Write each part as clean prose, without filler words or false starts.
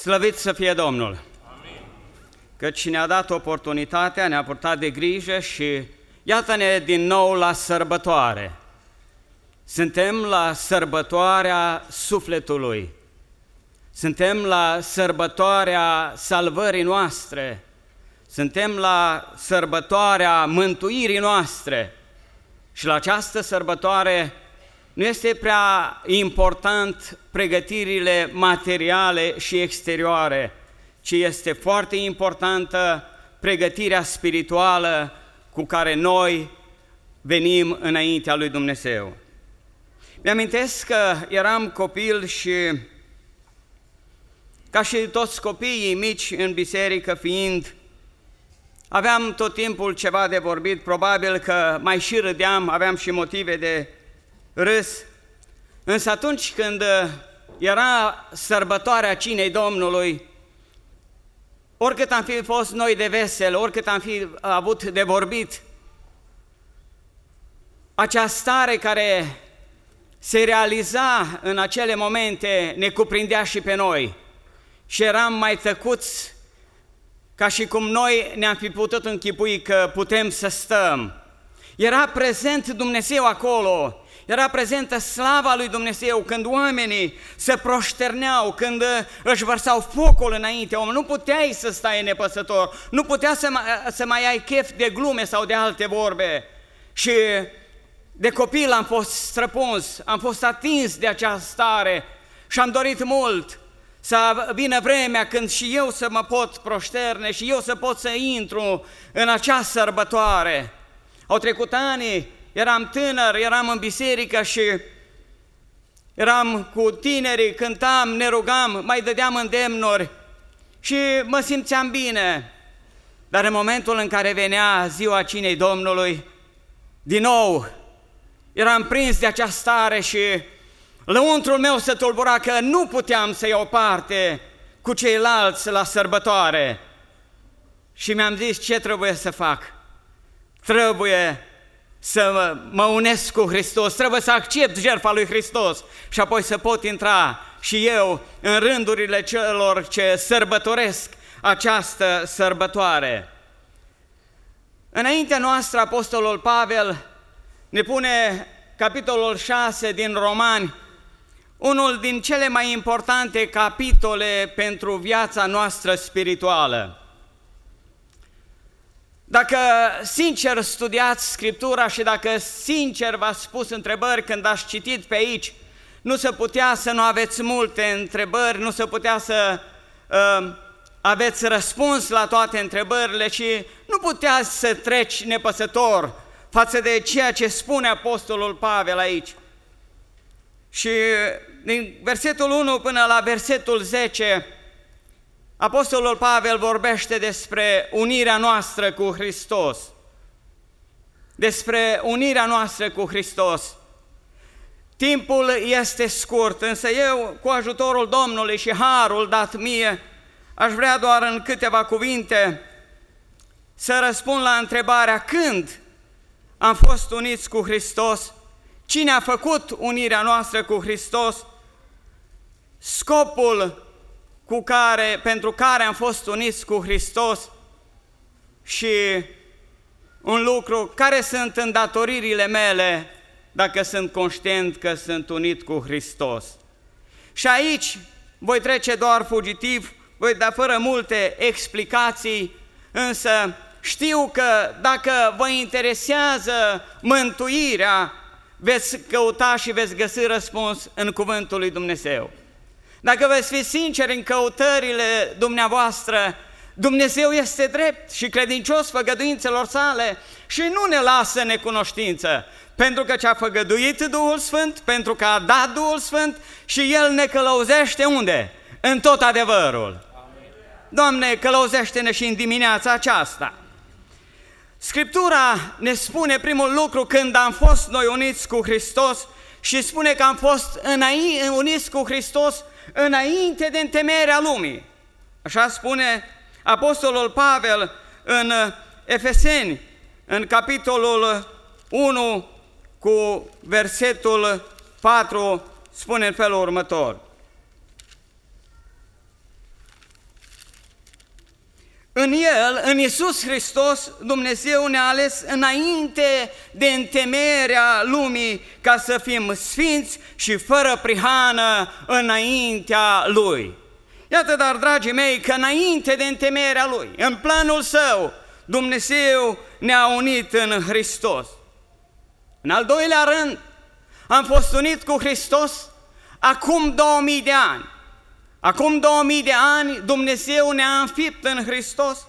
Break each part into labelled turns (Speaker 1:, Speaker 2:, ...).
Speaker 1: Slăvit să fie Domnul! Amin. Căci ne-a dat oportunitatea, ne-a purtat de grijă și iată-ne din nou la sărbătoare. Suntem la sărbătoarea sufletului, suntem la sărbătoarea salvării noastre, suntem la sărbătoarea mântuirii noastre și la această sărbătoare nu este prea important pregătirile materiale și exterioare, ci este foarte importantă pregătirea spirituală cu care noi venim înaintea lui Dumnezeu. Mi-amintesc că eram copil și, ca și toți copiii mici în biserică fiind, aveam tot timpul ceva de vorbit, probabil că mai și râdeam, aveam și motive de râs, însă atunci când era sărbătoarea cinei Domnului, oricât am fi fost noi de vesel, oricât am fi avut de vorbit, acea stare care se realiza în acele momente ne cuprindea și pe noi și eram mai tăcuți, ca și cum noi ne-am fi putut închipui că putem să stăm. Era prezent Dumnezeu acolo, era prezentă slava lui Dumnezeu când oamenii se proșterneau, când își vărsau focul înainte om. Nu puteai să stai nepăsător, nu puteai să mai ai chef de glume sau de alte vorbe. Și de copil am fost străpuns, am fost atins de această stare și am dorit mult să vină vremea când și eu să mă pot proșterne și eu să pot să intru în acea sărbătoare. Au trecut ani, eram tânăr, eram în biserică și eram cu tinerii, cântam, ne rugam, mai dădeam îndemnuri și mă simțeam bine. Dar în momentul în care venea ziua cinei Domnului, din nou eram prins de această stare și lăuntrul meu se tulbura că nu puteam să iau parte cu ceilalți la sărbătoare. Și mi-am zis, ce trebuie să fac? Trebuie să mă unesc cu Hristos, trebuie să accept jertfa lui Hristos și apoi să pot intra și eu în rândurile celor ce sărbătoresc această sărbătoare. Înaintea noastră, Apostolul Pavel ne pune capitolul 6 din Romani, unul din cele mai importante capitole pentru viața noastră spirituală. Dacă sincer studiați Scriptura și dacă sincer v-ați pus întrebări când ați citit pe aici, nu se putea să nu aveți multe întrebări, nu se putea să aveți răspuns la toate întrebările și nu puteați să treci nepăsător față de ceea ce spune Apostolul Pavel aici. Și din versetul 1 până la versetul 10, Apostolul Pavel vorbește despre unirea noastră cu Hristos. Despre unirea noastră cu Hristos. Timpul este scurt, însă eu, cu ajutorul Domnului și harul dat mie, aș vrea doar în câteva cuvinte să răspund la întrebarea când am fost uniți cu Hristos, cine a făcut unirea noastră cu Hristos, scopul pentru care am fost uniți cu Hristos și un lucru, care sunt îndatoririle mele dacă sunt conștient că sunt unit cu Hristos. Și aici voi trece doar fugitiv, voi da fără multe explicații, însă știu că dacă vă interesează mântuirea, veți căuta și veți găsi răspuns în cuvântul lui Dumnezeu. Dacă veți fi sinceri în căutările dumneavoastră, Dumnezeu este drept și credincios făgăduințelor sale și nu ne lasă necunoștință, pentru că ce-a făgăduit Duhul Sfânt, pentru că a dat Duhul Sfânt și El ne călăuzește unde? În tot adevărul. Amin. Doamne, călăuzește-ne și în dimineața aceasta. Scriptura ne spune primul lucru când am fost noi uniți cu Hristos și spune că am fost uniți cu Hristos înainte de întemeierea lumii. Așa spune Apostolul Pavel în Efeseni, în capitolul 1 cu versetul 4, spune în felul următor. în El, în Iisus Hristos, Dumnezeu ne-a ales înainte de întemeierea lumii ca să fim sfinți și fără prihană înaintea Lui. Iată, dar, dragii mei, că înainte de întemeierea Lui, în planul Său, Dumnezeu ne-a unit în Hristos. În al doilea rând, am fost unit cu Hristos acum 2000 de ani. Acum 2000 de ani Dumnezeu ne-a înfipt în Hristos.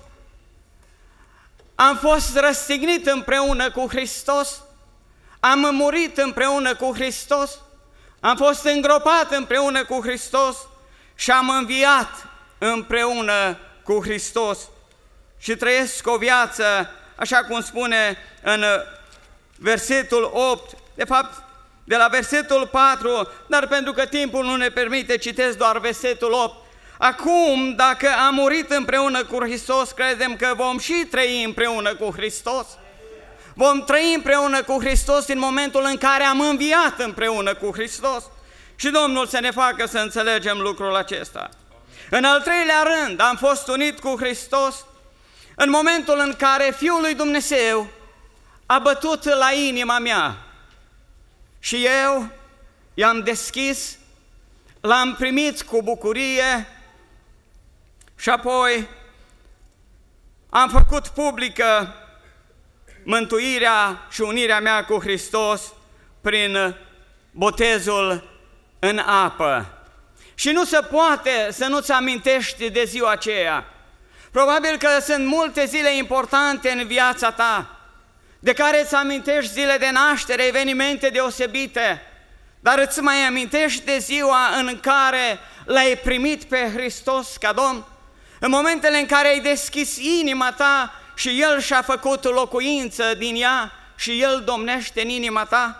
Speaker 1: Am fost răstignit împreună cu Hristos, am murit împreună cu Hristos, am fost îngropat împreună cu Hristos și am înviat împreună cu Hristos. Și trăiesc o viață, așa cum spune în versetul 8, de fapt de la versetul 4, dar pentru că timpul nu ne permite, citesc doar versetul 8. Acum, dacă am murit împreună cu Hristos, credem că vom și trăi împreună cu Hristos. Vom trăi împreună cu Hristos în momentul în care am înviat împreună cu Hristos. Și Domnul să ne facă să înțelegem lucrul acesta. În al treilea rând, am fost unit cu Hristos în momentul în care Fiul lui Dumnezeu a bătut la inima mea. Și eu i-am deschis, l-am primit cu bucurie și apoi am făcut publică mântuirea și unirea mea cu Hristos prin botezul în apă. Și nu se poate să nu-ți amintești de ziua aceea. Probabil că sunt multe zile importante în viața ta, de care îți amintești zile de naștere, evenimente deosebite, dar îți mai amintești de ziua în care l-ai primit pe Hristos ca Domn? În momentele în care ai deschis inima ta și El și-a făcut locuință din ea și El domnește în inima ta?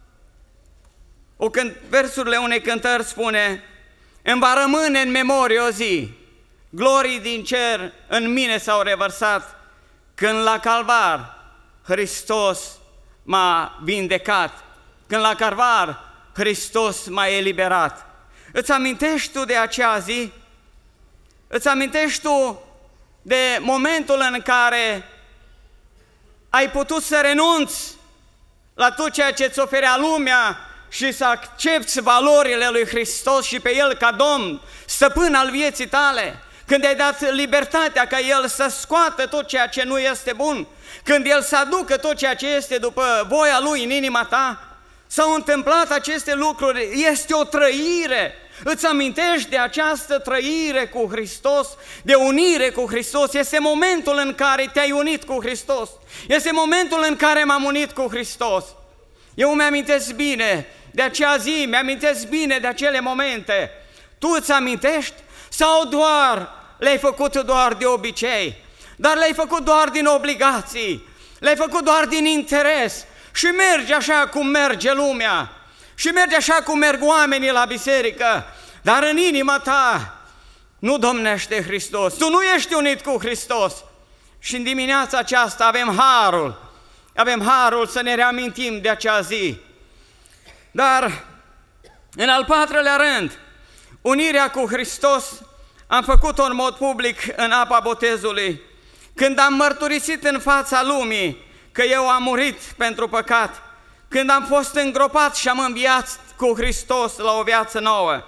Speaker 1: Versurile unei cântări spune: îmi va rămâne în memorie o zi, glorii din cer în mine s-au revărsat, când la calvar Hristos m-a vindecat, când la calvar Hristos m-a eliberat. Îți amintești tu de acea zi? Îți amintești tu de momentul în care ai putut să renunți la tot ceea ce îți oferea lumea și să accepți valorile lui Hristos și pe El ca Domn, stăpân al vieții tale? Când ai dat libertatea ca El să scoată tot ceea ce nu este bun, când El să aducă tot ceea ce este după voia Lui în inima ta, s-au întâmplat aceste lucruri, este o trăire. Îți amintești de această trăire cu Hristos, de unire cu Hristos? Este momentul în care te-ai unit cu Hristos, este momentul în care m-am unit cu Hristos. Eu mi-amintesc bine de acea zi, mi-amintesc bine de acele momente. Tu îți amintești? Sau doar le-ai făcut doar de obicei, dar le-ai făcut doar din obligații, le-ai făcut doar din interes și mergi așa cum merge lumea și mergi așa cum merg oamenii la biserică, dar în inima ta nu domnește Hristos, tu nu ești unit cu Hristos. Și în dimineața aceasta avem harul să ne reamintim de acea zi. Dar în al patrulea rând, unirea cu Hristos am făcut-o în mod public în apa botezului, când am mărturisit în fața lumii că eu am murit pentru păcat, când am fost îngropat și am înviat cu Hristos la o viață nouă.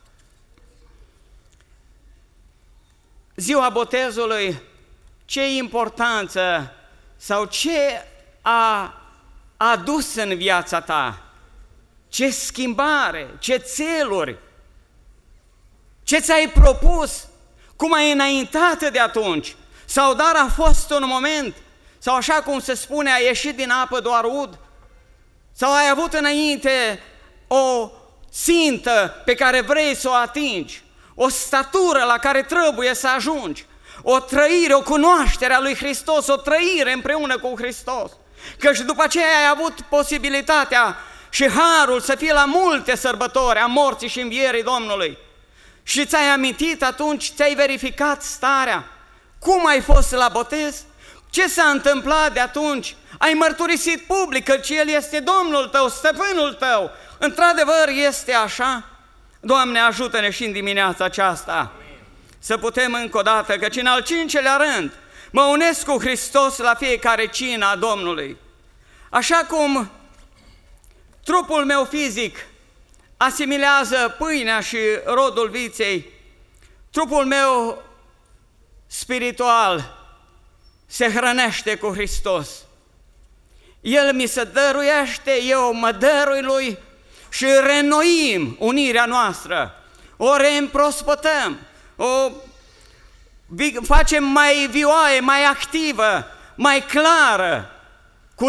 Speaker 1: Ziua botezului, ce importanță sau ce a adus în viața ta? Ce schimbare, ce țeluri, ce ți-ai propus, cum ai înaintat de atunci? Sau dar a fost un moment, sau așa cum se spune, ai ieșit din apă doar ud? Sau ai avut înainte o țintă pe care vrei să o atingi, o statură la care trebuie să ajungi, o trăire, o cunoaștere a lui Hristos, o trăire împreună cu Hristos? Căci după aceea ai avut posibilitatea și harul să fie la multe sărbători a morții și învierii Domnului. Și ți-ai amintit atunci, ți-ai verificat starea? Cum ai fost la botez? Ce s-a întâmplat de atunci? Ai mărturisit public că El este Domnul tău, stăpânul tău. Într-adevăr este așa? Doamne, ajută-ne și în dimineața aceasta să putem încă o dată, căci în al 5-lea rând mă unesc cu Hristos la fiecare cină a Domnului. Așa cum trupul meu fizic asimilează pâinea și rodul viței, trupul meu spiritual se hrănește cu Hristos. El mi se dăruiește, eu mă dărui Lui și reînnoim unirea noastră, o reîmprospătăm, o facem mai vioaie, mai activă, mai clară, cu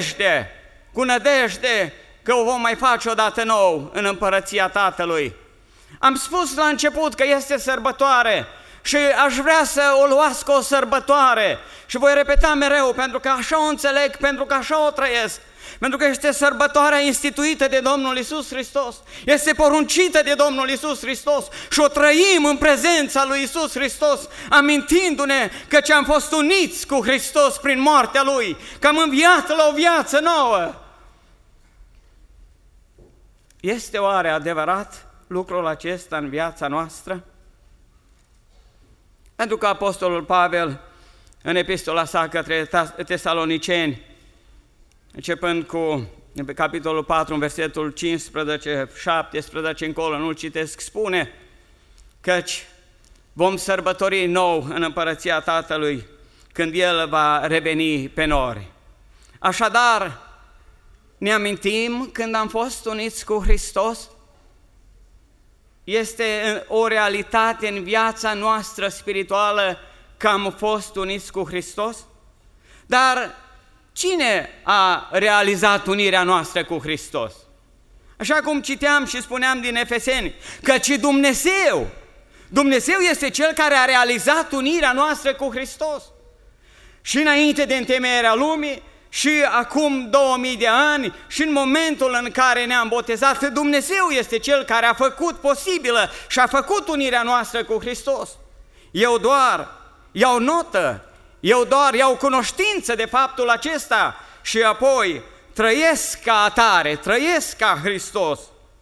Speaker 1: nădejde că o vom mai face odată nou în împărăția Tatălui. Am spus la început că este sărbătoare și aș vrea să o luați ca o sărbătoare și voi repeta mereu, pentru că așa o înțeleg, pentru că așa o trăiesc, pentru că este sărbătoarea instituită de Domnul Iisus Hristos, este poruncită de Domnul Iisus Hristos și o trăim în prezența lui Iisus Hristos, amintindu-ne că am fost uniți cu Hristos prin moartea Lui, că am înviat la o viață nouă. Este oare adevărat lucrul acesta în viața noastră? Pentru că Apostolul Pavel, în epistola sa către Tesaloniceni, începând cu capitolul 4, în versetul 15, 17 încolo, nu-l citesc, spune căci vom sărbători nou în împărăția Tatălui când El va reveni pe nori. Așadar, ne amintim când am fost uniți cu Hristos? Este o realitate în viața noastră spirituală că am fost uniți cu Hristos? Dar cine a realizat unirea noastră cu Hristos? Așa cum citeam și spuneam din Efeseni, căci Dumnezeu este Cel care a realizat unirea noastră cu Hristos. Și înainte de întemeierea lumii, și acum 2000 de ani, și în momentul în care ne-am botezat, Dumnezeu este Cel care a făcut posibilă și a făcut unirea noastră cu Hristos. Eu doar iau notă, eu doar iau cunoștință de faptul acesta și apoi trăiesc ca atare, trăiesc ca Hristos.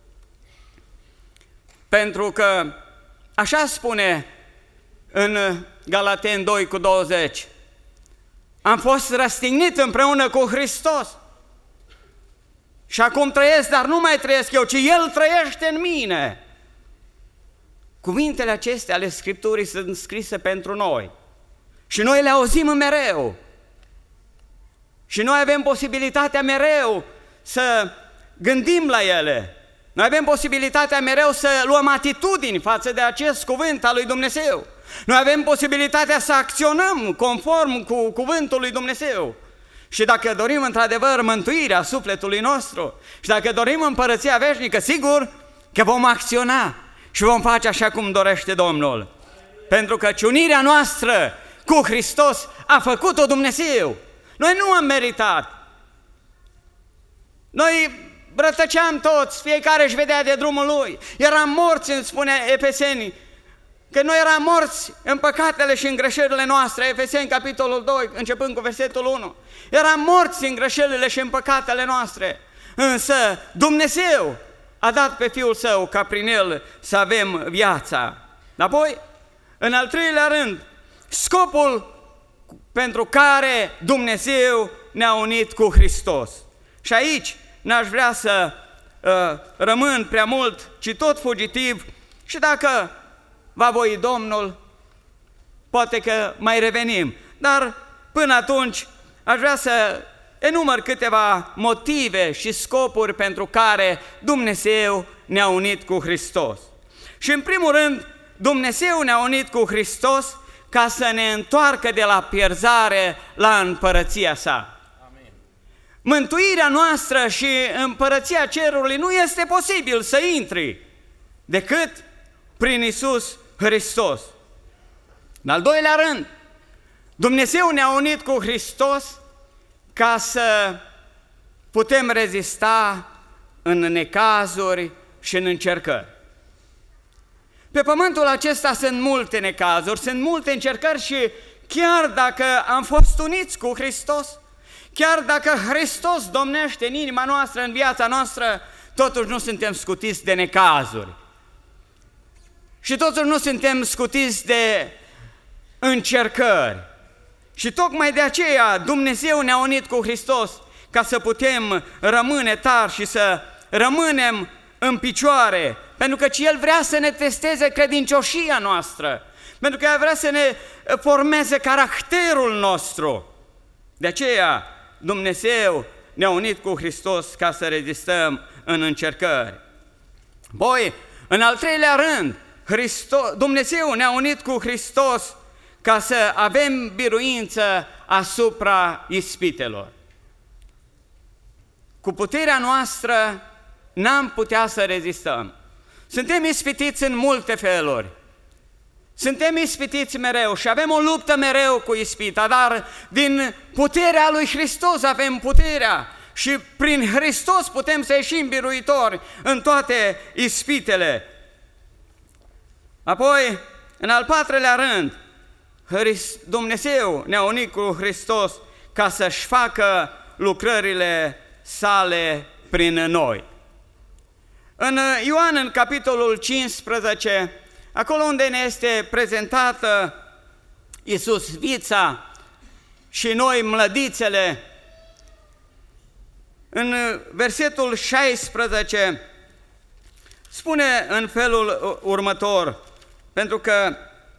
Speaker 1: Pentru că așa spune în Galateni 2:20, am fost răstignit împreună cu Hristos și acum trăiesc, dar nu mai trăiesc eu, ci El trăiește în mine. Cuvintele acestea ale Scripturii sunt scrise pentru noi și noi le auzim mereu și noi avem posibilitatea mereu să gândim la ele. Noi avem posibilitatea mereu să luăm atitudini față de acest cuvânt al lui Dumnezeu. Noi avem posibilitatea să acționăm conform cu cuvântul lui Dumnezeu. Și dacă dorim într-adevăr mântuirea sufletului nostru și dacă dorim împărăția veșnică, sigur că vom acționa și vom face așa cum dorește Domnul. Pentru că unirea noastră cu Hristos a făcut-o Dumnezeu. Noi nu am meritat. Noi rătăceam toți, fiecare își vedea de drumul lui. Eram morți, îmi spune Efeseni, că noi eram morți în păcatele și în greșelile noastre. Efeseni, capitolul 2, începând cu versetul 1. Eram morți în greșelile și în păcatele noastre. Însă Dumnezeu a dat pe Fiul Său ca prin El să avem viața. Apoi, în al 3-lea rând, scopul pentru care Dumnezeu ne-a unit cu Hristos. Și aici n-aș vrea să rămân prea mult, ci tot fugitiv, și dacă va voi Domnul, poate că mai revenim. Dar până atunci aș vrea să enumăr câteva motive și scopuri pentru care Dumnezeu ne-a unit cu Hristos. Și în primul rând, Dumnezeu ne-a unit cu Hristos ca să ne întoarcă de la pierzare la împărăția Sa. Amin. Mântuirea noastră și împărăția cerului nu este posibil să intri decât prin Iisus Hristos. În al 2-lea rând, Dumnezeu ne-a unit cu Hristos ca să putem rezista în necazuri și în încercări. Pe pământul acesta sunt multe necazuri, sunt multe încercări și chiar dacă am fost uniți cu Hristos, chiar dacă Hristos domnește în inima noastră, în viața noastră, totuși nu suntem scutiți de necazuri. Și totuși nu suntem scutiți de încercări. Și tocmai de aceea Dumnezeu ne-a unit cu Hristos ca să putem rămâne tari și să rămânem în picioare, pentru că El vrea să ne testeze credincioșia noastră, pentru că El vrea să ne formeze caracterul nostru. De aceea Dumnezeu ne-a unit cu Hristos ca să rezistăm în încercări. Apoi, în al treilea rând, Dumnezeu ne-a unit cu Hristos ca să avem biruință asupra ispitelor. Cu puterea noastră n-am putea să rezistăm. Suntem ispitiți în multe feluri. Suntem ispitiți mereu și avem o luptă mereu cu ispita, dar din puterea lui Hristos avem puterea și prin Hristos putem să ieșim biruitori în toate ispitele. Apoi, în al patrulea rând, Dumnezeu ne-a unit cu Hristos ca să-și facă lucrările sale prin noi. În Ioan, în capitolul 15, acolo unde ne este prezentată Iisus vița și noi mlădițele, în versetul 16 spune în felul următor, pentru că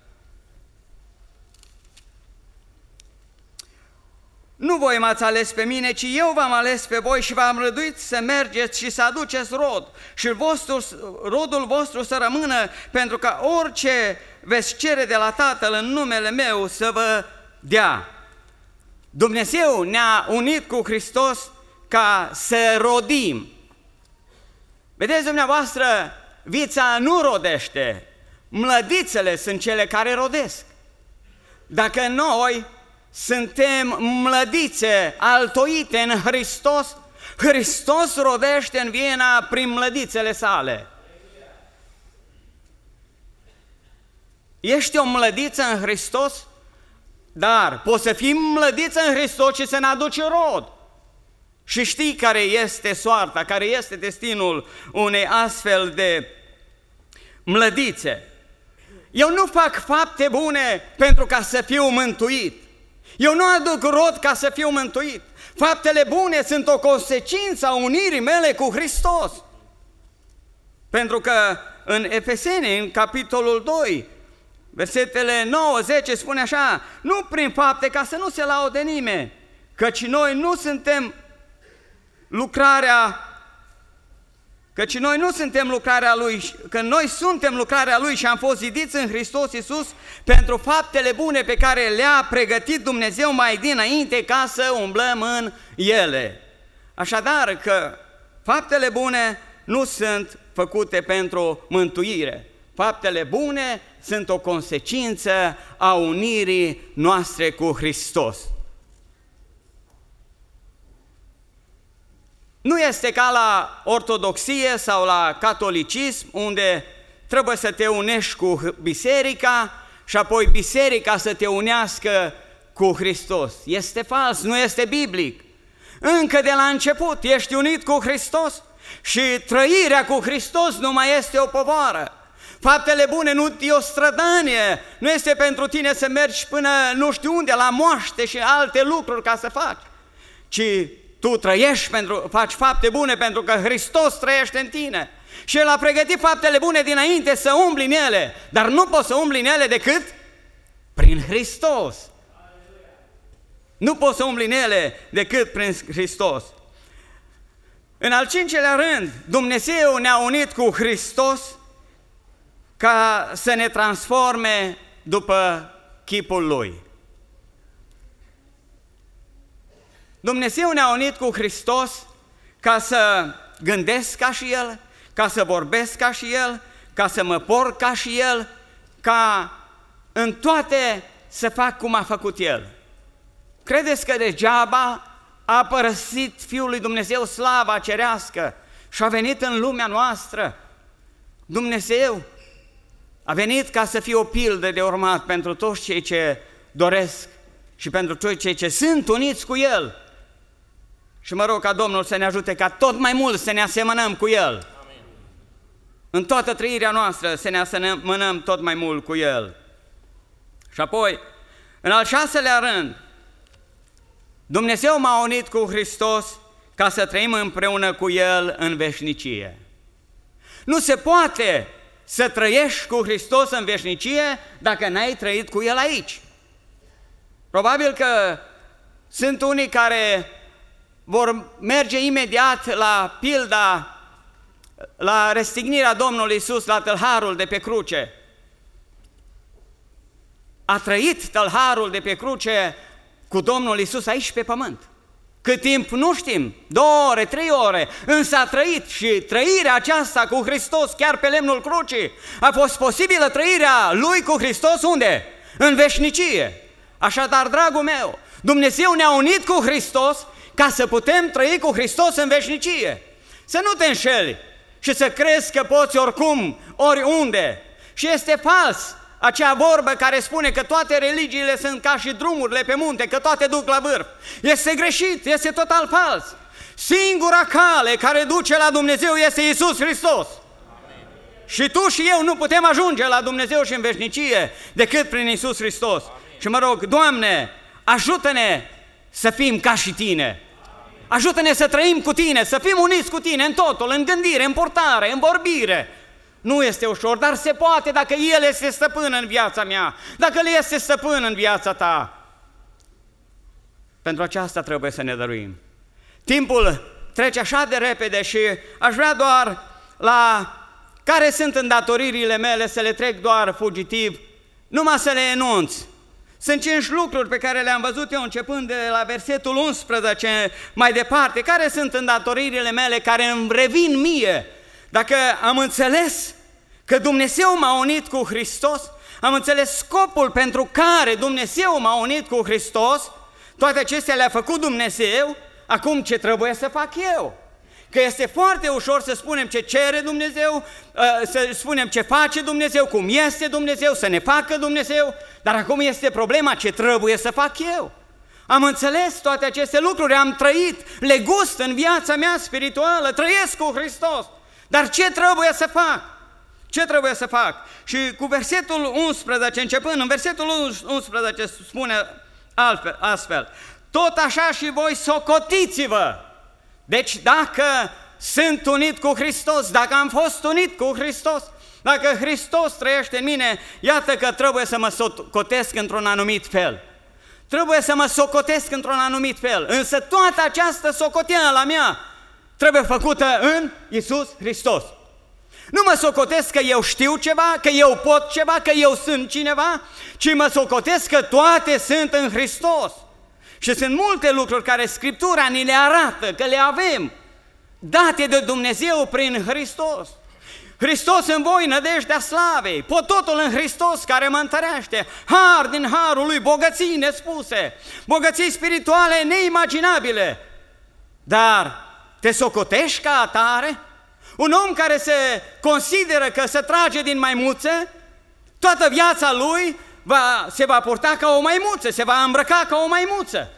Speaker 1: nu voi m-ați ales pe mine, ci eu v-am ales pe voi și v-am rânduit să mergeți și să aduceți rod și rodul vostru să rămână, pentru că orice veți cere de la Tatăl în numele meu să vă dea. Dumnezeu ne-a unit cu Hristos ca să rodim. Vedeți dumneavoastră, vița nu rodește, mlădițele sunt cele care rodesc. Dacă noi suntem mlădițe altoite în Hristos, Hristos rodește în Viena prin mlădițele sale. Ești o mlădiță în Hristos, dar poți să fii mlădiță în Hristos și să ne aduci rod. Și știi care este soarta, care este destinul unei astfel de mlădițe. Eu nu fac fapte bune pentru ca să fiu mântuit. Eu nu aduc rod ca să fiu mântuit. Faptele bune sunt o consecință a unirii mele cu Hristos. Pentru că în Efeseni, în capitolul 2, versetele 9-10 spune așa: nu prin fapte, ca să nu se laude nimeni, căci noi nu suntem lucrarea Lui, că noi suntem lucrarea Lui și am fost zidiți în Hristos Iisus pentru faptele bune pe care le-a pregătit Dumnezeu mai dinainte ca să umblăm în ele. Așadar că faptele bune nu sunt făcute pentru mântuire. Faptele bune sunt o consecință a unirii noastre cu Hristos. Nu este ca la ortodoxie sau la catolicism, unde trebuie să te unești cu biserica și apoi biserica să te unească cu Hristos. Este fals, nu este biblic. Încă de la început ești unit cu Hristos și trăirea cu Hristos nu mai este o povară. Faptele bune nu e o strădanie, nu este pentru tine să mergi până nu știu unde, la moaște și alte lucruri ca să faci, ci tu faci fapte bune pentru că Hristos trăiește în tine. Și El a pregătit faptele bune dinainte să umbli în ele, dar nu poți să umbli în ele decât prin Hristos. Nu poți să umbli în ele decât prin Hristos. În al cincelea rând, Dumnezeu ne-a unit cu Hristos ca să ne transforme după chipul Lui. Dumnezeu ne-a unit cu Hristos ca să gândesc ca și El, ca să vorbesc ca și El, ca să mă port ca și El, ca în toate să fac cum a făcut El. Credeți că degeaba a părăsit Fiul lui Dumnezeu slava cerească și a venit în lumea noastră? Dumnezeu a venit ca să fie o pildă de urmat pentru toți cei ce doresc și pentru toți cei ce sunt uniți cu El. Și mă rog ca Domnul să ne ajute ca tot mai mult să ne asemănăm cu El. Amin. în toată trăirea noastră să ne asemănăm tot mai mult cu El. Și apoi, în al 6-lea rând, Dumnezeu m-a unit cu Hristos ca să trăim împreună cu El în veșnicie. Nu se poate să trăiești cu Hristos în veșnicie dacă n-ai trăit cu El aici. Probabil că sunt unii care vor merge imediat la pilda, la răstignirea Domnului Iisus, la tâlharul de pe cruce. A trăit tâlharul de pe cruce cu Domnul Iisus aici pe pământ. Cât timp nu știm, 2 ore, 3 ore, însă a trăit și trăirea aceasta cu Hristos chiar pe lemnul crucii a fost posibilă trăirea Lui cu Hristos unde? În veșnicie. Așadar, dragul meu, Dumnezeu ne-a unit cu Hristos ca să putem trăi cu Hristos în veșnicie. Să nu te înșeli și să crezi că poți oricum, oriunde. Și este fals acea vorbă care spune că toate religiile sunt ca și drumurile pe munte, că toate duc la vârf. Este greșit, este total fals. Singura cale care duce la Dumnezeu este Iisus Hristos. Amin. Și tu și eu nu putem ajunge la Dumnezeu și în veșnicie decât prin Iisus Hristos. Amin. Și mă rog, Doamne, ajută-ne să fim ca și Tine. Ajută-ne să trăim cu Tine, să fim uniți cu Tine în totul, în gândire, în purtare, în vorbire. Nu este ușor, dar se poate dacă El este stăpân în viața mea, dacă El este stăpân în viața ta. Pentru aceasta trebuie să ne dăruim. Timpul trece așa de repede și aș vrea doar la care sunt îndatoririle mele să le trec doar fugitiv, numai să le enunț. Sunt 5 lucruri pe care le-am văzut eu începând de la versetul 11 mai departe. Care sunt îndatoririle mele care îmi revin mie? Dacă am înțeles că Dumnezeu m-a unit cu Hristos, am înțeles scopul pentru care Dumnezeu m-a unit cu Hristos, toate acestea le-a făcut Dumnezeu, acum ce trebuie să fac eu? Că este foarte ușor să spunem ce cere Dumnezeu, să spunem ce face Dumnezeu, cum este Dumnezeu, să ne facă Dumnezeu, dar acum este problema ce trebuie să fac eu. Am înțeles toate aceste lucruri, am trăit, le gust în viața mea spirituală, trăiesc cu Hristos, dar ce trebuie să fac? Ce trebuie să fac? Și cu versetul 11, începând în versetul 11 spune astfel, tot așa și voi socotiți-vă. Deci dacă sunt unit cu Hristos, dacă am fost unit cu Hristos, dacă Hristos trăiește în mine, iată că trebuie să mă socotesc într-un anumit fel. Trebuie să mă socotesc într-un anumit fel, însă toată această socoteală a mea trebuie făcută în Iisus Hristos. Nu mă socotesc că eu știu ceva, că eu pot ceva, că eu sunt cineva, ci mă socotesc că toate sunt în Hristos. Și sunt multe lucruri care Scriptura ni le arată, că le avem, date de Dumnezeu prin Hristos. Hristos în voi, nădejdea slavei, pot totul în Hristos care mă întărește, har din harul Lui, bogății nespuse, bogății spirituale neimaginabile. Dar te socotești ca atare? Un om care se consideră că se trage din maimuțe, toată viața lui se va purta ca o maimuță, se va îmbrăca ca o maimuță.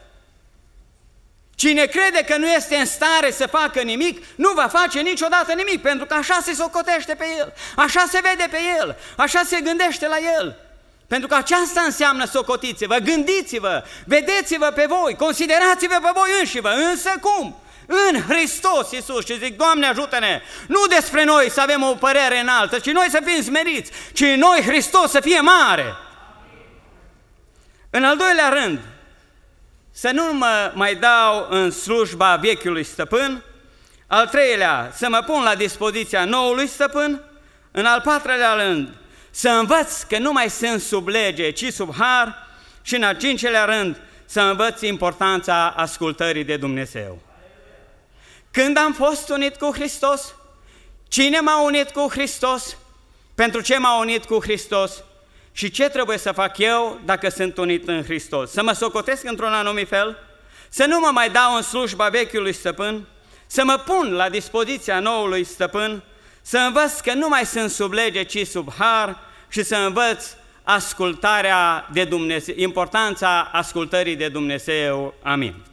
Speaker 1: Cine crede că nu este în stare să facă nimic, nu va face niciodată nimic, pentru că așa se socotește pe el, așa se vede pe el, așa se gândește la el. Pentru că aceasta înseamnă socotiți-vă, gândiți-vă, vedeți-vă pe voi, considerați-vă pe voi înșivă, însă cum? În Hristos Iisus. Și zic, Doamne ajută-ne, nu despre noi să avem o părere înaltă, ci noi să fim smeriți, ci noi Hristos să fie mare. În al doilea rând, să nu mă mai dau în slujba vechiului stăpân, al treilea, să mă pun la dispoziția noului stăpân, în al patrulea rând, să învăț că nu mai sunt sub lege, ci sub har, și în al cincelea rând, să învăț importanța ascultării de Dumnezeu. Când am fost unit cu Hristos? Cine m-a unit cu Hristos? Pentru ce m-a unit cu Hristos? Și ce trebuie să fac eu dacă sunt unit în Hristos? Să mă socotesc într-un anumit fel? Să nu mă mai dau în slujba vechiului stăpân? Să mă pun la dispoziția noului stăpân? Să învăț că nu mai sunt sub lege, ci sub har, și să învăț ascultarea de Dumnezeu, importanța ascultării de Dumnezeu. Amin.